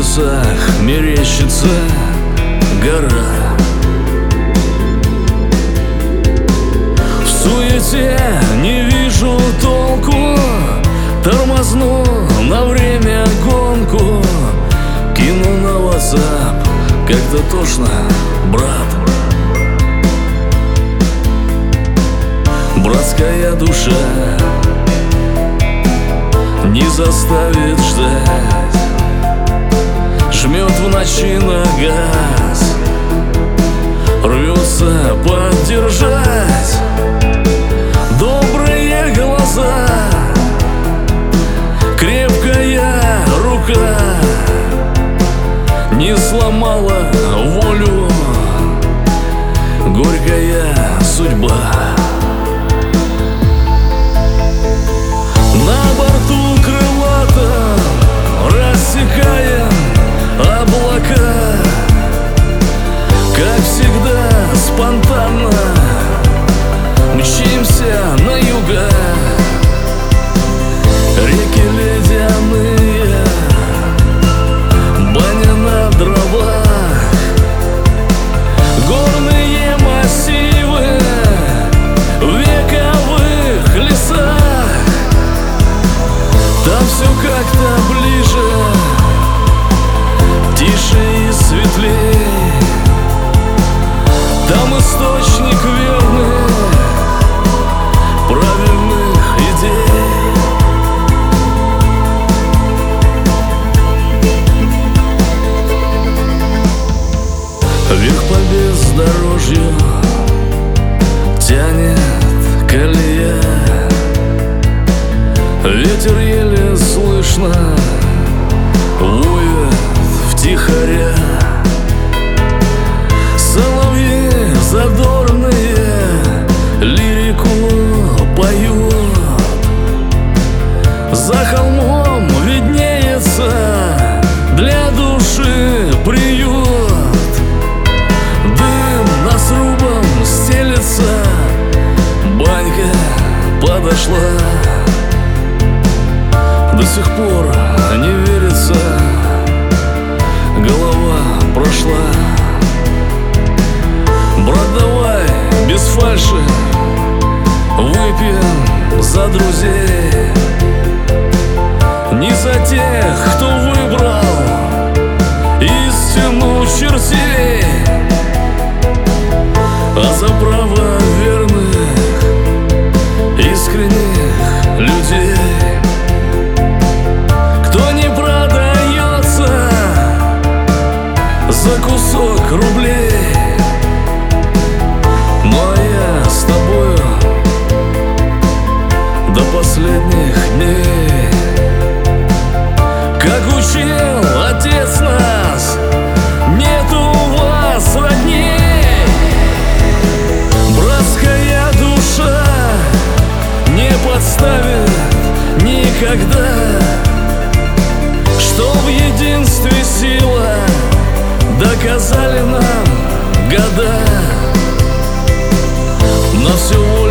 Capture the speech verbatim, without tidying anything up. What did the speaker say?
небесах мерещится гора. В суете не вижу толку, тормозну на время гонку. Кину на WhatsApp, как-то тошно, брат. Братская душа не заставит ждать, жмет в ночи на газ, рвется поддержать. Добрые глаза, крепкая рука не сломала волю, горькая судьба. На борту крылатом рассекаем облака, как всегда спонтанно мчимся на юга. Реки ледяные, баня на дровах, горные массивы в вековых лесах. Там все как-то ближе, тише и светлее. Там источник верных, правильных идей. Вверх по бездорожью тянет колея, ветер еле слышно воет втихаря. Соловьи задорные лирику поют, за холмом виднеется для души приют. Дым над срубом стелется, банька подошла. До сих пор не верится, голова прошла. Брат, давай без фальши выпьем за друзей, не за тех, кто выбрал истину чертей, а за право верных, искренних людей. За кусок рублей. Ну а я с тобою до последних дней, как учил отец нас, нет у вас родней. Братская душа не подставит никогда, что в единстве сила, доказали нам года. На всю волю